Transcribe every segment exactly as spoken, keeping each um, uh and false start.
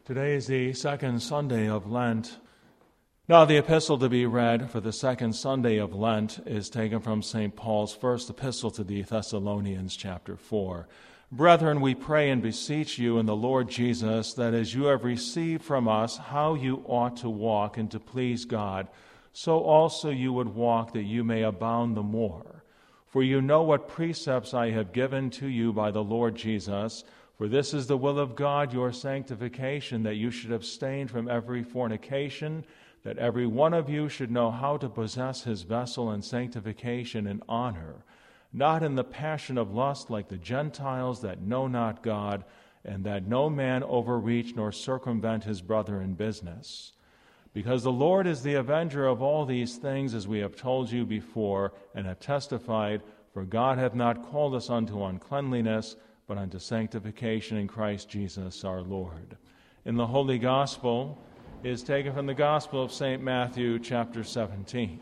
Today is the second Sunday of Lent. Now, the epistle to be read for the second Sunday of Lent is taken from Saint Paul's first epistle to the Thessalonians, chapter four. Brethren, we pray and beseech you in the Lord Jesus that as you have received from us how you ought to walk and to please God, so also you would walk that you may abound the more. For you know what precepts I have given to you by the Lord Jesus. For this is the will of God, your sanctification, that you should abstain from every fornication, that every one of you should know how to possess his vessel in sanctification and honor, not in the passion of lust like the Gentiles that know not God, and that no man overreach nor circumvent his brother in business. Because the Lord is the avenger of all these things, as we have told you before, and have testified, for God hath not called us unto uncleanliness, but unto sanctification in Christ Jesus our Lord. In the Holy Gospel is taken from the Gospel of Saint Matthew, chapter seventeen.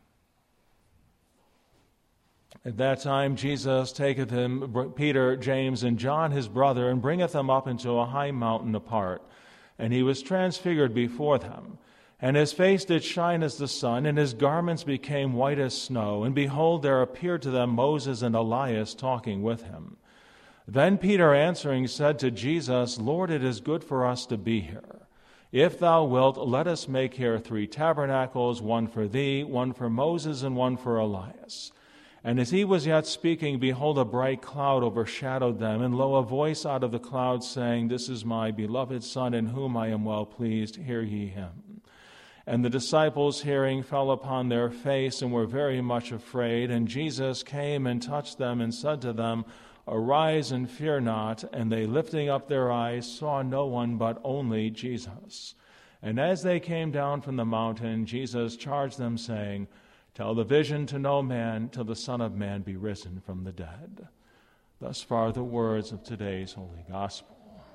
At that time Jesus taketh him, Peter, James, and John his brother, and bringeth them up into a high mountain apart. And he was transfigured before them. And his face did shine as the sun, and his garments became white as snow. And behold, there appeared to them Moses and Elias talking with him. Then Peter answering said to Jesus, Lord, it is good for us to be here. If thou wilt, let us make here three tabernacles, one for thee, one for Moses, and one for Elias. And as he was yet speaking, behold, a bright cloud overshadowed them, and lo, a voice out of the cloud saying, This is my beloved Son, in whom I am well pleased, hear ye him. And the disciples, hearing, fell upon their face, and were very much afraid. And Jesus came and touched them, and said to them, Arise and fear not. And they, lifting up their eyes, saw no one but only Jesus. And as they came down from the mountain, Jesus charged them, saying, Tell the vision to no man, till the Son of Man be risen from the dead. Thus far the words of today's Holy Gospel.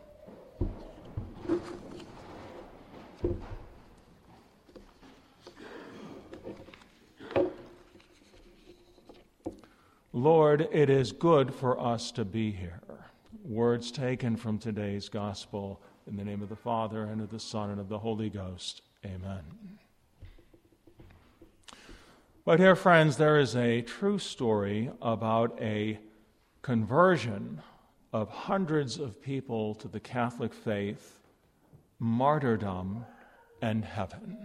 Lord, it is good for us to be here. Words taken from today's Gospel, in the name of the Father, and of the Son, and of the Holy Ghost. Amen. But dear friends, there is a true story about a conversion of hundreds of people to the Catholic faith, martyrdom, and heaven.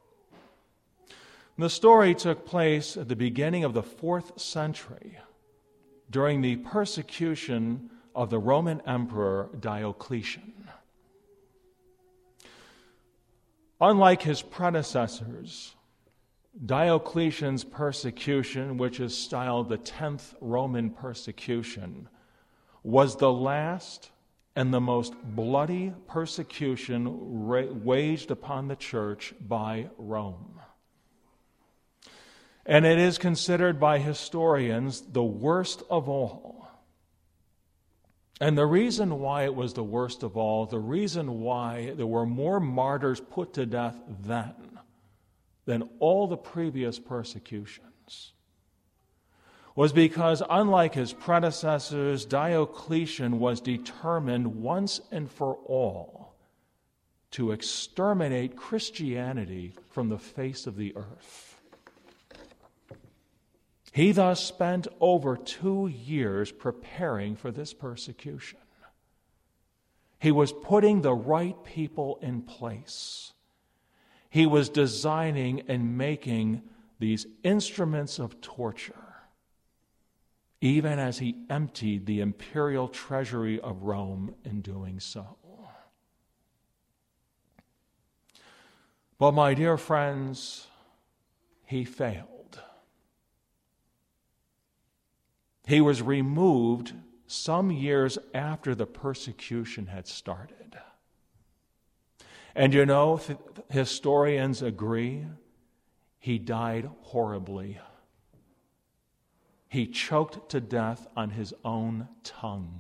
The story took place at the beginning of the fourth century during the persecution of the Roman Emperor Diocletian. Unlike his predecessors, Diocletian's persecution, which is styled the tenth Roman persecution, was the last and the most bloody persecution ra- waged upon the church by Rome. And it is considered by historians the worst of all. And the reason why it was the worst of all, the reason why there were more martyrs put to death then than all the previous persecutions, was because, unlike his predecessors, Diocletian was determined once and for all to exterminate Christianity from the face of the earth. He thus spent over two years preparing for this persecution. He was putting the right people in place. He was designing and making these instruments of torture, even as he emptied the imperial treasury of Rome in doing so. But my dear friends, he failed. He was removed some years after the persecution had started. And you know, th- historians agree, he died horribly. He choked to death on his own tongue.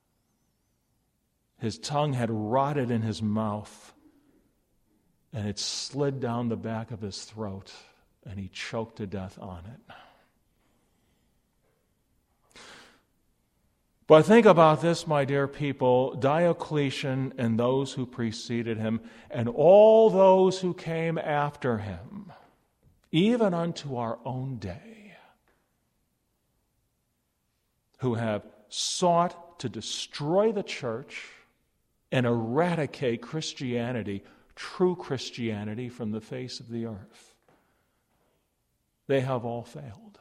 His tongue had rotted in his mouth, and it slid down the back of his throat, and he choked to death on it. But think about this, my dear people. Diocletian and those who preceded him, and all those who came after him, even unto our own day, who have sought to destroy the church and eradicate Christianity, true Christianity, from the face of the earth. They have all failed.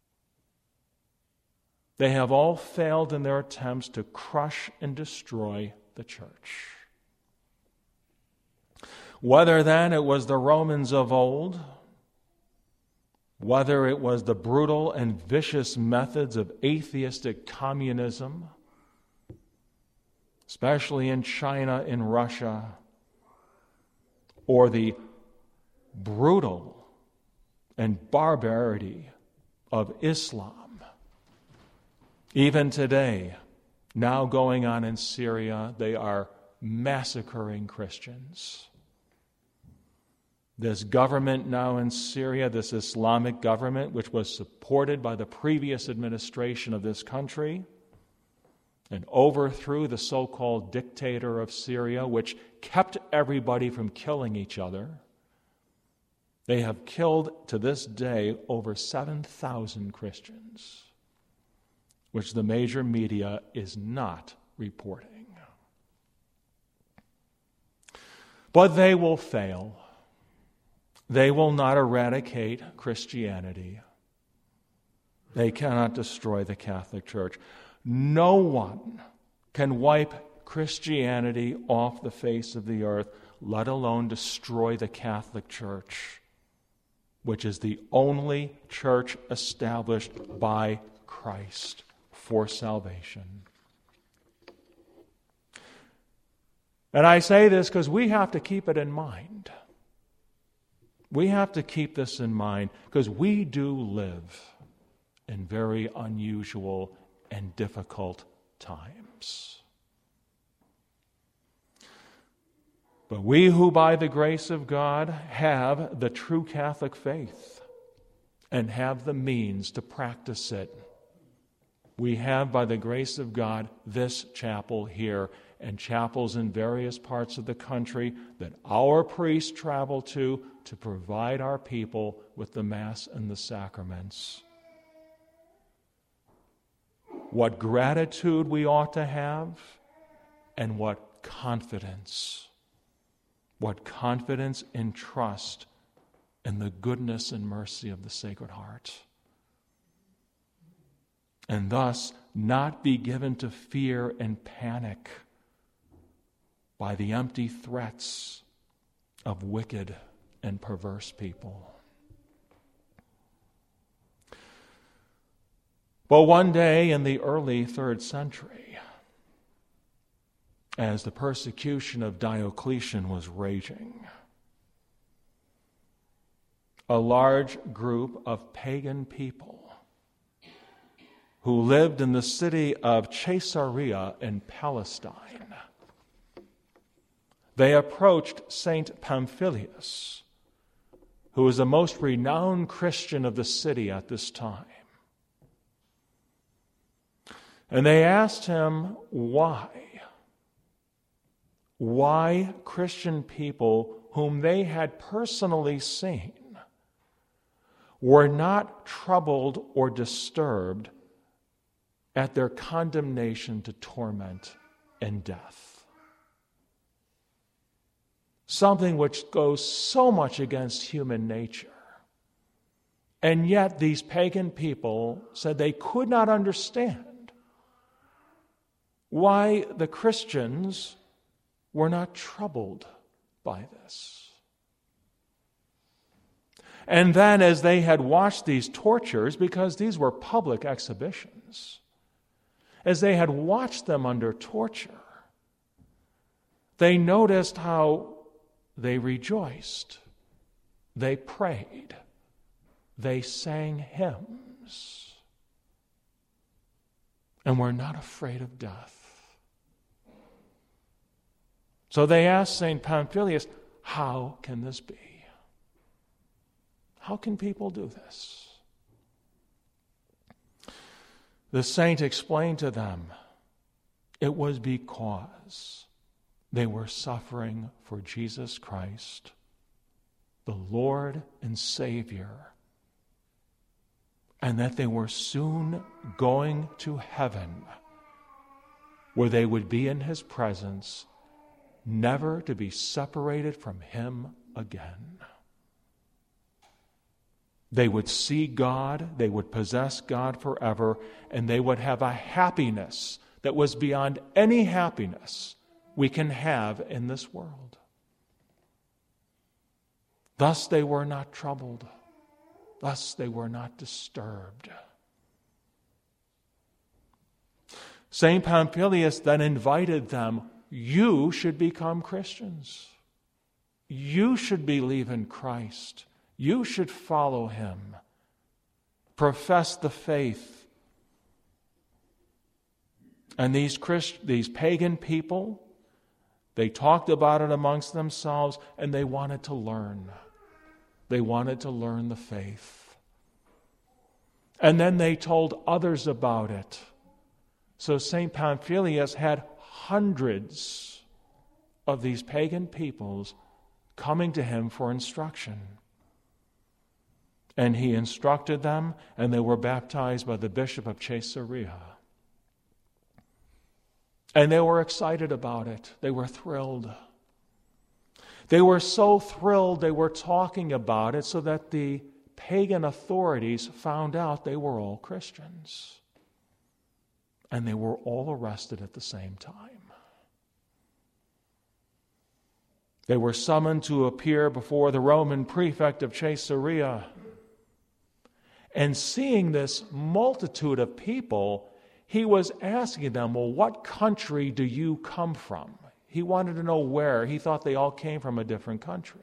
They have all failed in their attempts to crush and destroy the church. Whether then it was the Romans of old, whether it was the brutal and vicious methods of atheistic communism, especially in China and Russia, or the brutal and barbarity of Islam, even today, now going on in Syria, they are massacring Christians. This government now in Syria, this Islamic government, which was supported by the previous administration of this country, and overthrew the so-called dictator of Syria, which kept everybody from killing each other. They have killed, to this day, over seven thousand Christians, which the major media is not reporting. But they will fail. They will not eradicate Christianity. They cannot destroy the Catholic Church. No one can wipe Christianity off the face of the earth, let alone destroy the Catholic Church, which is the only church established by Christ for salvation. And I say this because we have to keep it in mind. We have to keep this in mind because we do live in very unusual and difficult times. But we who by the grace of God have the true Catholic faith and have the means to practice it, we have by the grace of God this chapel here and chapels in various parts of the country that our priests travel to to provide our people with the Mass and the sacraments. What gratitude we ought to have, and what confidence. What confidence and trust in the goodness and mercy of the Sacred Heart. And thus not be given to fear and panic by the empty threats of wicked and perverse people. But one day in the early third century, as the persecution of Diocletian was raging, a large group of pagan people who lived in the city of Caesarea in Palestine, they approached Saint Pamphilus, who was the most renowned Christian of the city at this time. And they asked him why. Why Christian people whom they had personally seen were not troubled or disturbed at their condemnation to torment and death. Something which goes so much against human nature. And yet these pagan people said they could not understand why the Christians were not troubled by this. And then as they had watched these tortures, because these were public exhibitions, as they had watched them under torture, they noticed how they rejoiced, they prayed, they sang hymns, and were not afraid of death. So they asked Saint Pamphilus, how can this be? How can people do this? The saint explained to them It was because they were suffering for Jesus Christ, the Lord and Savior, and that they were soon going to heaven, where they would be in His presence, never to be separated from Him again. They would see God, they would possess God forever, and they would have a happiness that was beyond any happiness we can have in this world. Thus they were not troubled. Thus they were not disturbed. Saint Pamphilus then invited them, you should become Christians. You should believe in Christ. You should follow Him. Profess the faith. And these Christ, these pagan people, they talked about it amongst themselves, and they wanted to learn. They wanted to learn the faith. And then they told others about it. So Saint Pamphilus had hundreds of these pagan peoples coming to him for instruction. And he instructed them, and they were baptized by the Bishop of Caesarea. And they were excited about it. They were thrilled. They were so thrilled they were talking about it so that the pagan authorities found out they were all Christians. And they were all arrested at the same time. They were summoned to appear before the Roman prefect of Caesarea. And seeing this multitude of people, he was asking them, well, what country do you come from? He wanted to know where. He thought they all came from a different country.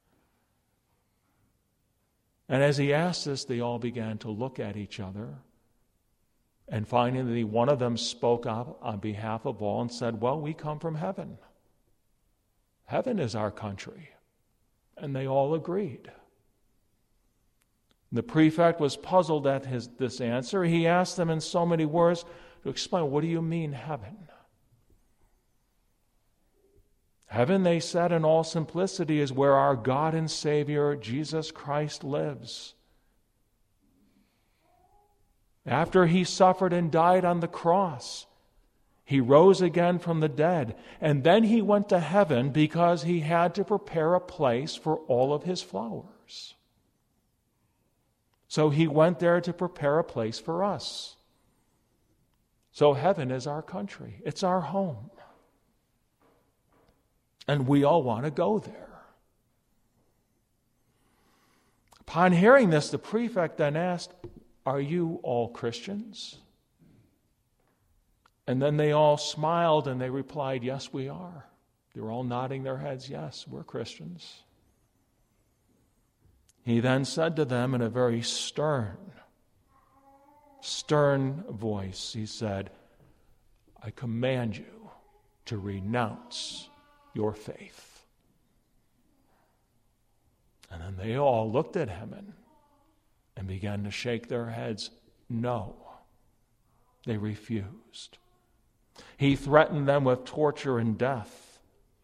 And as he asked this, they all began to look at each other. And finally, one of them spoke up on behalf of all and said, well, we come from heaven. Heaven is our country. And they all agreed. The prefect was puzzled at his, this answer. He asked them in so many words to explain, what do you mean heaven? Heaven, they said in all simplicity, is where our God and Savior, Jesus Christ, lives. After He suffered and died on the cross, He rose again from the dead, and then He went to heaven because He had to prepare a place for all of His followers. So He went there to prepare a place for us. So heaven is our country. It's our home. And we all want to go there. Upon hearing this, the prefect then asked, are you all Christians? And then they all smiled and they replied, yes, we are. They were all nodding their heads, yes, we're Christians. He then said to them in a very stern, stern voice, he said, I command you to renounce your faith. And then they all looked at him and, and began to shake their heads. No, they refused. He threatened them with torture and death.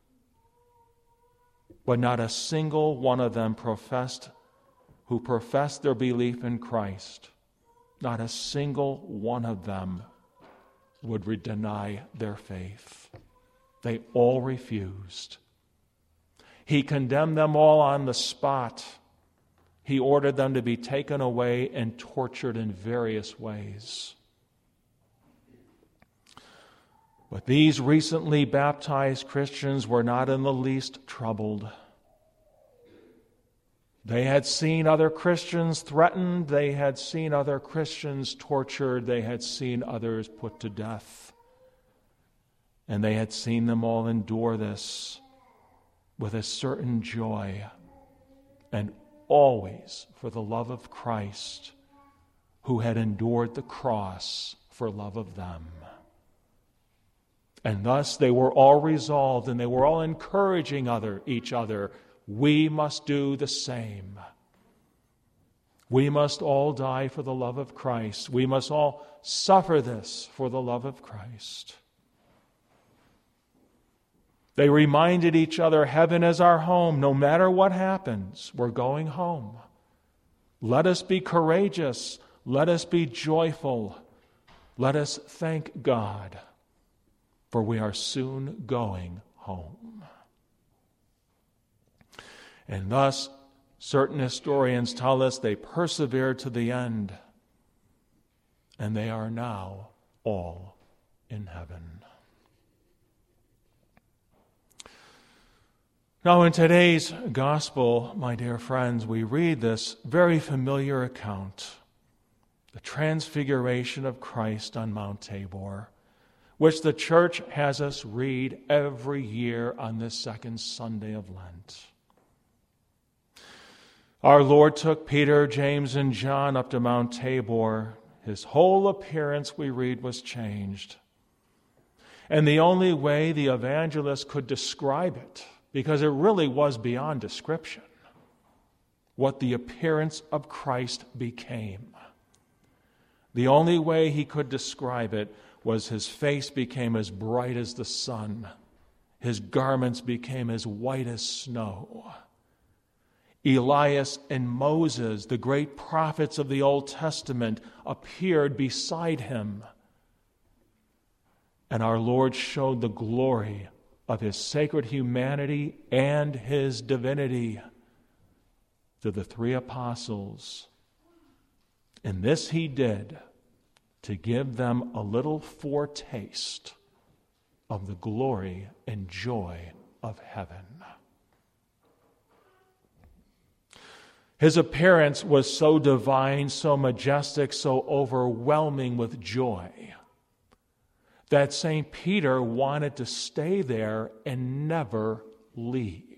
But not a single one of them professed, who professed their belief in Christ, not a single one of them would re- deny their faith. They all refused. He condemned them all on the spot. He ordered them to be taken away and tortured in various ways. But these recently baptized Christians were not in the least troubled. They had seen other Christians threatened. They had seen other Christians tortured. They had seen others put to death. And they had seen them all endure this with a certain joy, and always for the love of Christ, who had endured the cross for love of them. And thus they were all resolved, and they were all encouraging other each other. We must do the same. We must all die for the love of Christ. We must all suffer this for the love of Christ. They reminded each other, heaven is our home. No matter what happens, we're going home. Let us be courageous. Let us be joyful. Let us thank God, for we are soon going home. And thus, certain historians tell us they persevered to the end, and they are now all in heaven. Now, in today's gospel, my dear friends, we read this very familiar account, the transfiguration of Christ on Mount Tabor, which the church has us read every year on this second Sunday of Lent. Our Lord took Peter, James, and John up to Mount Tabor. His whole appearance, we read, was changed. And the only way the evangelist could describe it, because it really was beyond description, what the appearance of Christ became. The only way he could describe it was his face became as bright as the sun. His garments became as white as snow. Elias and Moses, the great prophets of the Old Testament, appeared beside him. And our Lord showed the glory of his sacred humanity and his divinity to the three apostles. And this he did to give them a little foretaste of the glory and joy of heaven. His appearance was so divine, so majestic, so overwhelming with joy that Saint Peter wanted to stay there and never leave.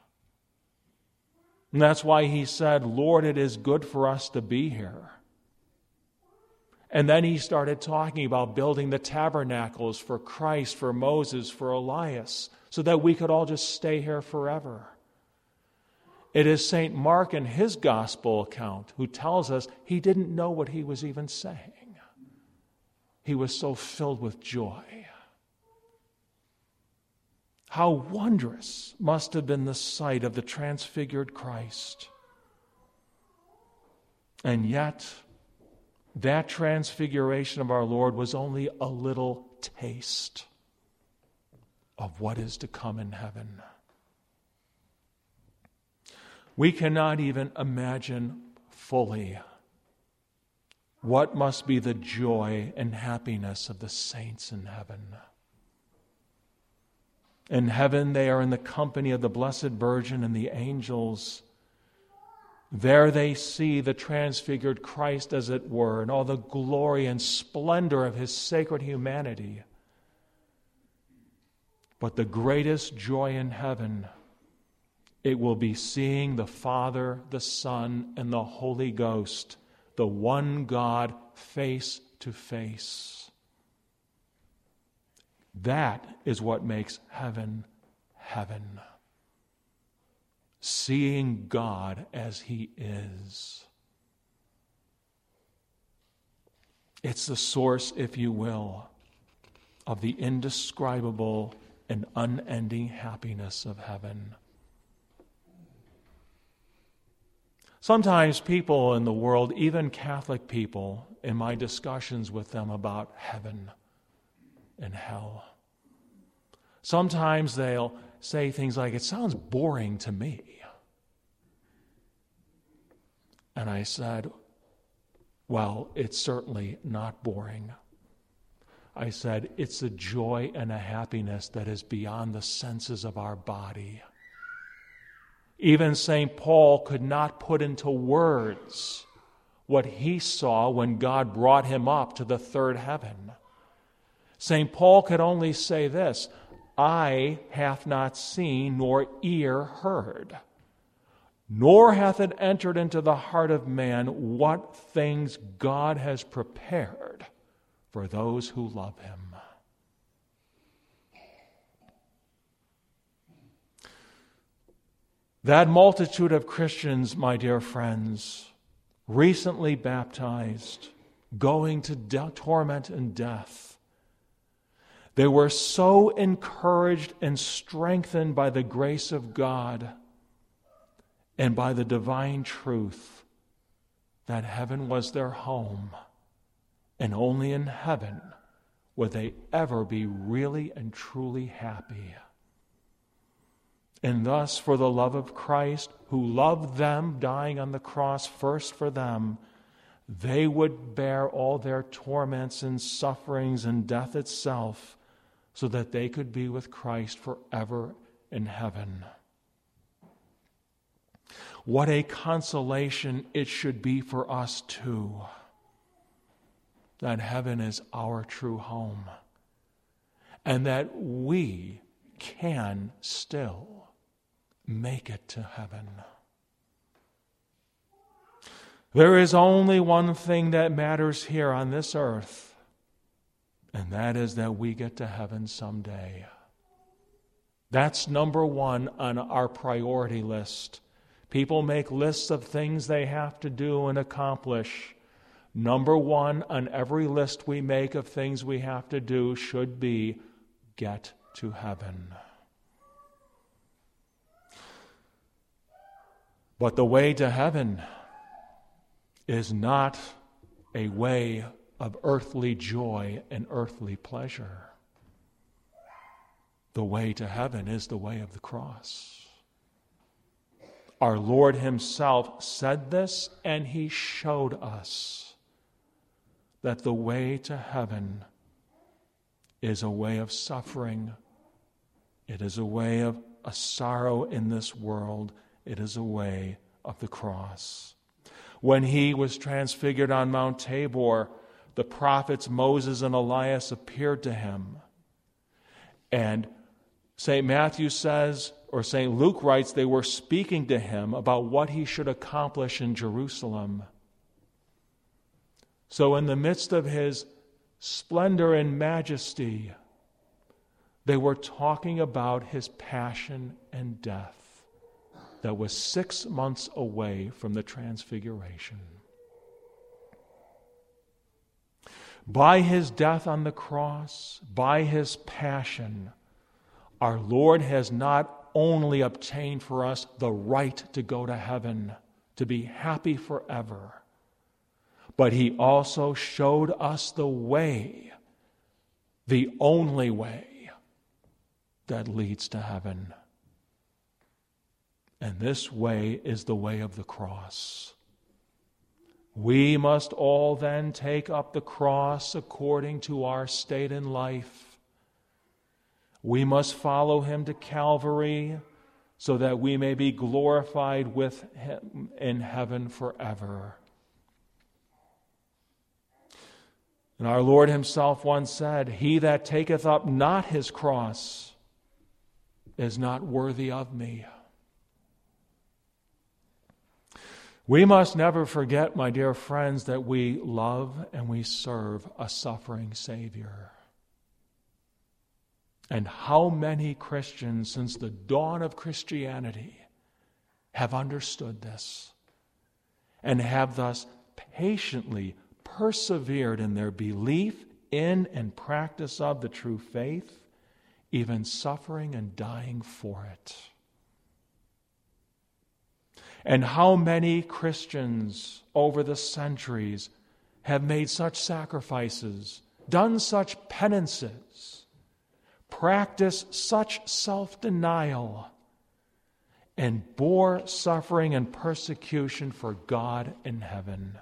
And that's why he said, Lord, it is good for us to be here. And then he started talking about building the tabernacles for Christ, for Moses, for Elias, so that we could all just stay here forever. It is Saint Mark in his gospel account who tells us he didn't know what he was even saying. He was so filled with joy. How wondrous must have been the sight of the transfigured Christ. And yet, that transfiguration of our Lord was only a little taste of what is to come in heaven. We cannot even imagine fully what must be the joy and happiness of the saints in heaven. In heaven, they are in the company of the Blessed Virgin and the angels. There they see the transfigured Christ, as it were, and all the glory and splendor of his sacred humanity. But the greatest joy in heaven, it will be seeing the Father, the Son, and the Holy Ghost, the one God, face to face. That is what makes heaven heaven. Seeing God as he is. It's the source, if you will, of the indescribable and unending happiness of heaven. Sometimes people in the world, even Catholic people, in my discussions with them about heaven and hell, sometimes they'll say things like, it sounds boring to me. And I said, well, it's certainly not boring. I said, it's a joy and a happiness that is beyond the senses of our body. Even Saint Paul could not put into words what he saw when God brought him up to the third heaven. Saint Paul could only say this, eye hath not seen nor ear heard, nor hath it entered into the heart of man what things God has prepared for those who love him. That multitude of Christians, my dear friends, recently baptized, going to de- torment and death, They were so encouraged and strengthened by the grace of God and by the divine truth that heaven was their home, and only in heaven would they ever be really and truly happy. And thus, for the love of Christ, who loved them, dying on the cross first for them, they would bear all their torments and sufferings and death itself, so that they could be with Christ forever in heaven. What a consolation it should be for us too, that heaven is our true home, and that we can still make it to heaven. There is only one thing that matters here on this earth, and that is that we get to heaven someday. That's number one on our priority list. People make lists of things they have to do and accomplish. Number one on every list we make of things we have to do should be get to heaven. But the way to heaven is not a way of earthly joy and earthly pleasure. The way to heaven is the way of the cross. Our Lord himself said this, and he showed us that the way to heaven is a way of suffering. It is a way of a sorrow in this world. It is a way of the cross. When he was transfigured on Mount Tabor, the prophets Moses and Elias appeared to him. And Saint Matthew says, or Saint Luke writes, they were speaking to him about what he should accomplish in Jerusalem. So in the midst of his splendor and majesty, they were talking about his passion and death that was six months away from the transfiguration. By his death on the cross, by his passion, our Lord has not only obtained for us the right to go to heaven, to be happy forever, but he also showed us the way, the only way that leads to heaven. And this way is the way of the cross. We must all then take up the cross according to our state in life. We must follow him to Calvary so that we may be glorified with him in heaven forever. And our Lord himself once said, "He that taketh up not his cross is not worthy of me." We must never forget, my dear friends, that we love and we serve a suffering Savior. And how many Christians since the dawn of Christianity have understood this and have thus patiently persevered in their belief in and practice of the true faith, even suffering and dying for it. And how many Christians over the centuries have made such sacrifices, done such penances, practiced such self-denial, and bore suffering and persecution for God in heaven.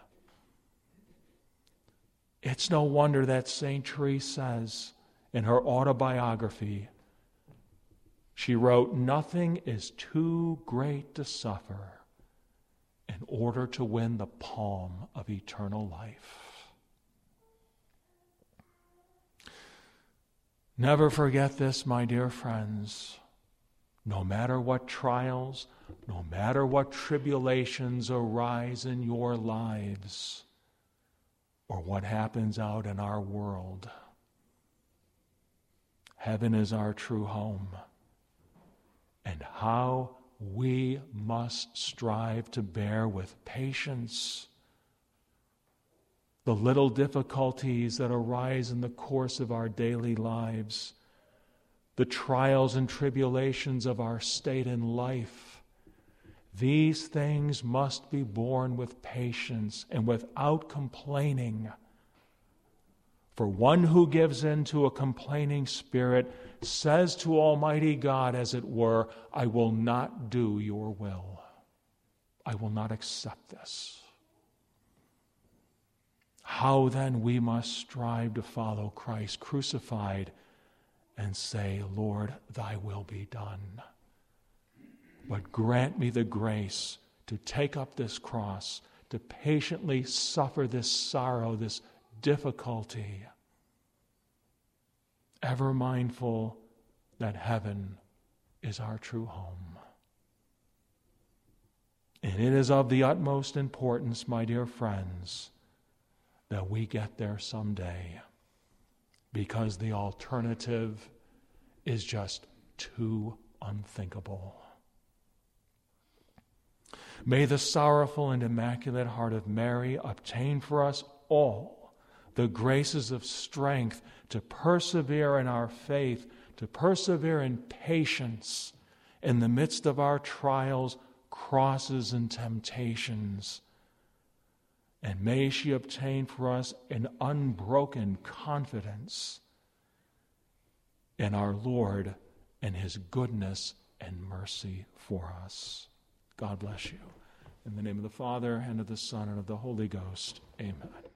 It's no wonder that Saint Therese says in her autobiography, she wrote, "Nothing is too great to suffer in order to win the palm of eternal life." Never forget this, my dear friends. No matter what trials, no matter what tribulations arise in your lives, or what happens out in our world, heaven is our true home. And how we must strive to bear with patience the little difficulties that arise in the course of our daily lives, the trials and tribulations of our state in life. These things must be borne with patience and without complaining. For one who gives in to a complaining spirit says to Almighty God, as it were, I will not do your will. I will not accept this. How then we must strive to follow Christ crucified and say, Lord, thy will be done. But grant me the grace to take up this cross, to patiently suffer this sorrow, this difficulty, ever mindful that heaven is our true home. And it is of the utmost importance, my dear friends, that we get there someday, because the alternative is just too unthinkable. May the sorrowful and immaculate heart of Mary obtain for us all the graces of strength to persevere in our faith, to persevere in patience in the midst of our trials, crosses, and temptations. And may she obtain for us an unbroken confidence in our Lord and his goodness and mercy for us. God bless you. In the name of the Father, and of the Son, and of the Holy Ghost, amen.